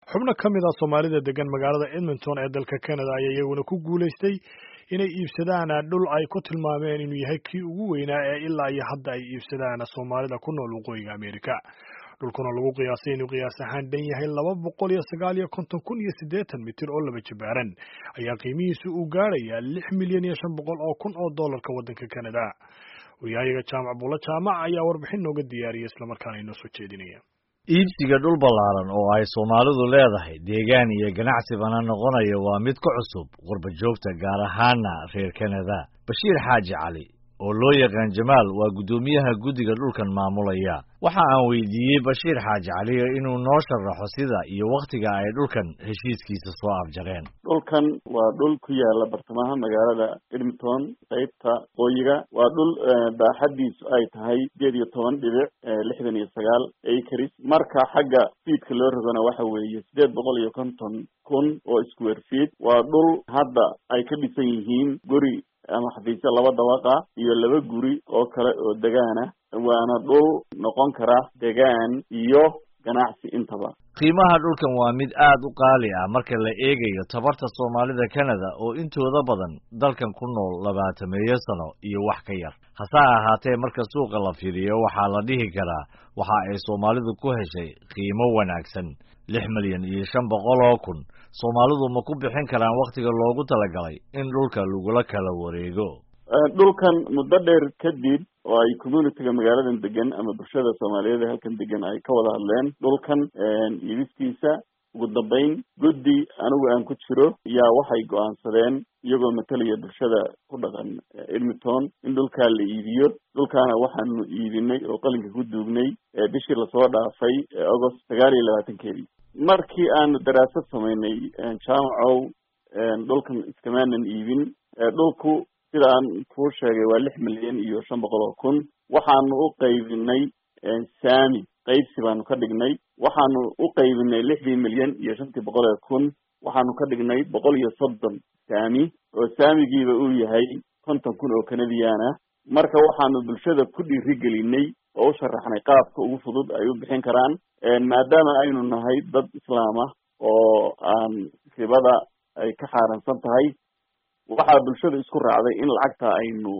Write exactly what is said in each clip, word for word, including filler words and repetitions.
xubno ka mid ah Soomaalida degan magaalada Edmonton ee dalka Canada ayaa iyaguna ku guuleystay inay iibsadaan dhul ay ku tilmaameen inuu yahay kii ugu weynaa ee ilaa iyo hadda ay iibsadaan Soomaalida ku nool waqooyiga Ameerika. dhulkuna lagu qiyaasay inuu qiyaas ahaan dhan yahay laba boqol iyo sagaal iyo konton kun iyo siddeetan mitir oo laba jibaaran ayaa qiimihiisu uu gaarayaa lix milyan iyo shan boqol oo kun oo doolarka waddanka Canada. Wariyaha Jaamac Buulo Jaamac ayaa warbixin nooga diyaariyay isla markaana inoo soo jeedinaya. iibsiga dhul ballaaran oo ay Soomaalidu leedahay deegaan iyo ganacsi bana noqonaya waa mid ku cusub qurba joogta gaar ahaana reer Canada. Bashiir Xaaji Cali oo loo yaqaan Jamaal waa gudoomiyaha guddiga dhulkan maamulaya. Waxa aan weydiiyey Bashiir Xaaji Cali inuu noo sharaxo sida iyo waqtiga ay dhulkan heshiiskiisa soo afjareen. dhulkan waa dhul ku yaala bartamaha magaalada Edmonton qaybta qoyiga waa dhul baaxadiisu ay tahay sideed iyo toban dhibic lixdan iyo sagaal acres marka xagga feedka loo rogana waxa weeye sideed boqol iyo konton kun oo square feet waa dhul hadda ay ka dhisan yihiin guri ama xafiisyo laba dabaqa iyo laba guri oo kale oo degaana waana dhul noqon kara degaan iyo ganacsi intaba. qiimaha dhulkan waa mid aad u qaali ah marka la eegayo tabarta Soomaalida Canada oo intooda badan dalkan ku nool labaatan sano iyo wax ka yar. hase ahaatee marka suuqa la fiiriyo waxaa la dhihi karaa waxa ay Soomaalidu ku heshay qiimo wanaagsan lix milyan iyo shan boqol oo kun. Soomaalidu ma ku bixin karaan waqtiga loogu talagalay in dhulka lagula kala wareego. dhulkan muddo dheer kadib oo ay community-ga magaaladan degan ama bulshada Soomaaliyeed halkan degan ay ka wada hadleen dhulkan iibistiisa ugu dambeyn guddi anigu aan ku jiro yaa waxay go'aansadeen iyagoo matalaya bulshada ku dhaqan Edmonton in dhulka la iibiyo. dhulkaana waxaanu iibinay oo qalinka ku duugnay bishii lasoo dhaafay August sagaal iyo labaatankeedii. markii aanu daraasad samaynay jaamacow dhulkan iskamaanan iibin. dhulku sida aan kuu sheegay waa lix milyan iyo shan boqol oo kun. waxaanu u qaybinay saami qaybsi baanu ka dhignay. waxaanu u qaybinay lixdii milyan iyo shantii boqol oo kun. waxaanu ka dhignay boqol iyo soddon saami oo saamigiiba uu yahay konton kun oo Canadian ah. marka waxaanu bulshada ku dhiirigelinay oo u sharaxnay qaabka ugu fudud ay u bixin karaan maadaama aynu nahay dad islaam ah oo aan ribada ay ka xaaransan tahay. waxaa bulshada isku raacday in lacagta aynu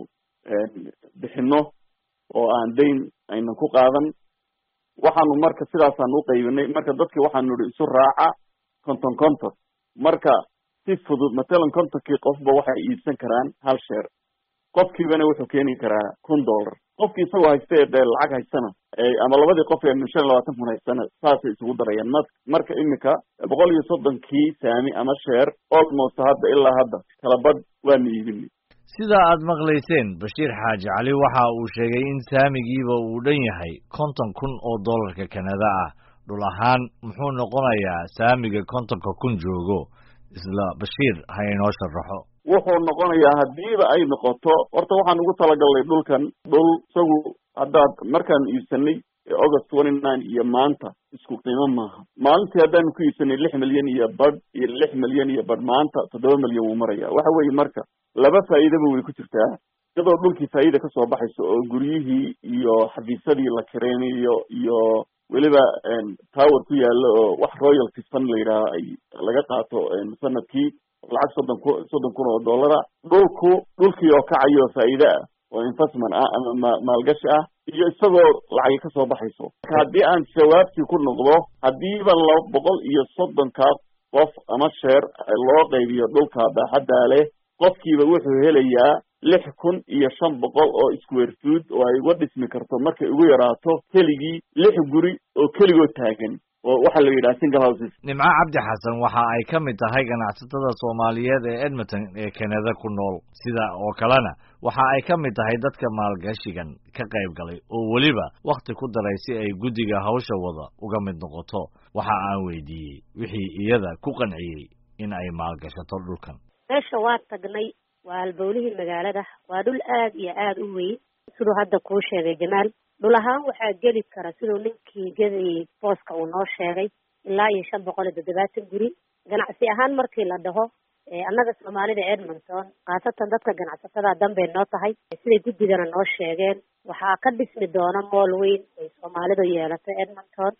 bixino oo aan dayn aynan ku qaadan. waxaanu marka sidaasaan u qaybinay marka dadkii waxaanu ihi isu raaca konton konton. marka si fudud matalan kontonkii qofba waxay iibsan karaan hal sheer. qofkiibana wuxuu keeni karaa kun dollar. qofkii isagoo haysta ee lacag haystana ama labadii qof ee shan iyo labaatan kun haystana saasay isugu darayaan. marka imika boqol iyo soddonkii saami ama sheer almost hadda ilaa hadda kala badh waanu iibinay. sida aad maqlayseen Bashiir Xaaji Cali waxa uu sheegay in saamigiiba uu dhan yahay konton kun oo doolarka Canada ah. dhul ahaan muxuu noqonayaa saamiga kontonka kun joogo? isla Bashiir ha inoo sharaxo. wuxuu noqonayaa hadiiba ay noqoto horta waxaan ugu talagalnay dhulkan dhul isagu haddaad markaan iibsanay August twenty-nine iyo maanta isku qiimo maaha. maalintii haddaanu ku iibsanay lix milyan iyo badh iyo lix milyan iyo badh maanta toddoba milyan wuu maraya. waxa weeye marka laba faa'iidaba way ku jirtaa. iyadoo dhulkii faa'iida ka soo baxayso oo guryihii iyo xafiisadii la kireynayo iyo weliba tower ku yaalo oo wax royalty fund la yidhaaho ay laga qaato sanadkii lacag soddon kun soddon kun oo dollara. dhulku dhulkii oo kacayo faa'iide ah oo investment ah ama maalgashi ah iyo isagoo lacag ka soo baxayso. haddii aan jawaabtii ku noqdo haddiiba laba boqol iyo soddonka qof ama sheer loo qaybiyo dhulka baaxadda leh qofkiiba wuxuu helayaa lix kun iyo shan boqol oo square feet oo ay uga dhismi karto markay ugu yaraato keligii lix guri oo keligoo taagan oo waxa la yidhaha single houses. Nimco Cabdi Xasan waxa ay ka mid tahay ganacsatada Soomaaliyeed ee Edmonton ee Canada ku nool. sida oo kalena waxa ay ka mid tahay dadka maalgashigan ka qayb galay oo waliba waqti ku daray si ay guddiga hawsha wada uga mid noqoto. waxa aan weydiiyey wixii iyada ku qanciyey in ay maalgashato dhulkan. meesha waa tagnay waa halbowlihii magaalada waa dhul aad iyo aad u weyn sidoo hadda kuu sheegay Jamaal. dhul ahaan waxaa geli kara sidoo ninkii gadayay booska uu noo sheegay ilaa iyo shan boqol iyo toddobaatan guri. ganacsi ahaan markii la dhaho annaga Soomaalida Edmonton qaasatan dadka ganacsatada danbay noo tahay siday guddigana noo sheegeen waxaa ka dhismi doona mool weyn ay Soomaalidu yeelato Edmonton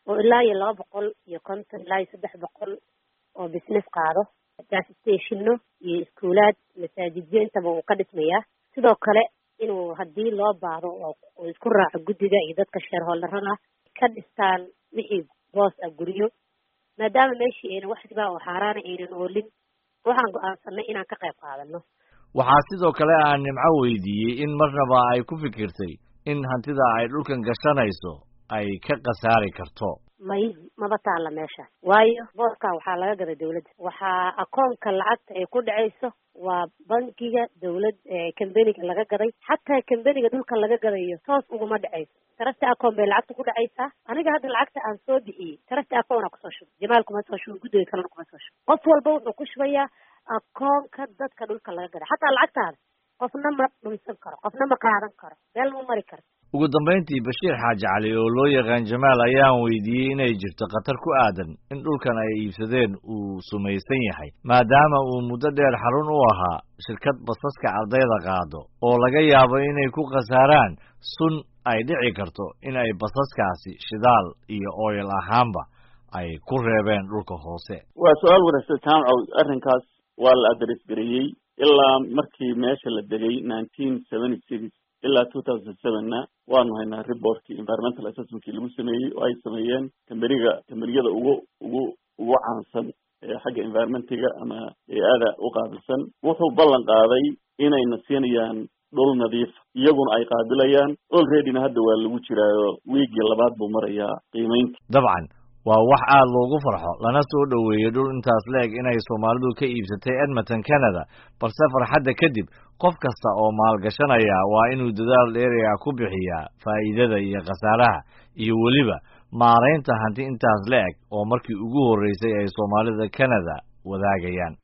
oo ilaa iyo laba boqol iyo konton ilaa iyo saddex boqol oo business qaado, gas stationno iyo iskuulaad, masaajidyo intaba uu ka dhismayaa. sidoo kale inuu haddii loo baahdo oo isku raaco guddiga iyo dadka shareholderada ka dhistaan wixii boos ah guryo, maadaama meeshii ayna wax riba oo xaaraana aynan oolin, waxaan go'aansanay inaan ka qayb qaadano. waxaa sidoo kale aan Nimco weydiiyey in marnaba ay ku fikirtay in hantida ay dhulkan gashanayso ay ka khasaari karto. may maba taalla meesha, waayo booska waxaa laga gaday dawladda, waxaa akoonka lacagta ay ku dhacayso waa bankiga dawlad kambaniga laga gaday. xataa kambaniga dhulka laga gadayo toos uguma dhacayso, trust account bay lacagta ku dhacaysaa. aniga hadda lacagta aan soo bixiyey trust account aan kusoo shubay, Jamaal kuma soo shubay, guddiga kalena kuma soo shubay. qof walba wuxuu ku shubayaa akoonka dadka dhulka laga gaday. xataa lacagtaada qofna ma dhumsan karo, qofna ma qaadan karo, meel ma mari karo. ugu dambayntii Bashiir Xaaji Cali oo loo yaqaan Jamaal ayaan weydiiyey inay jirto khatar ku aadan in dhulkan ay iibsadeen uu sumaysan yahay, maadaama uu muddo dheer xarun u ahaa shirkad basaska ardayda qaado oo laga yaabo inay ku khasaaraan sun ay dhici karto in ay basaskaasi shidaal iyo oil ahaanba ay ku reebeen dhulka hoose. waa su-aal wanaagsan jaamcow. arrinkaas waa la adres gareeyey ilaa markii meesha la degay nineteen seventy six ilaa two thousand seven-na waanu haynaa reportkii environmental assessmentkii lagu sameeyey oo ay sameeyeen kambaniga kambaniyada ugu ugu ugu caansan ee xagga environmentiga ama hay-ada u qaabilsan. wuxuu ballan qaaday inayna siinayaan dhul nadiif, iyaguna ay qaabilayaan. alreadyna hadda waa lagu jiraayo wiigii labaad buu marayaa qiimaynta. dabcan waa wax aad loogu farxo lana soo dhoweeyey dhul intaas leeg inay Soomaalidu ka iibsatay Edmonton, Canada, balse farxadda kadib qof kasta oo maalgashanaya waa inuu dadaal dheer ku bixiyaa faa'iidada iyo khasaaraha iyo weliba maaraynta hanti intaas leeg oo markii ugu horeysay ay Soomaalida Canada wadaagayaan.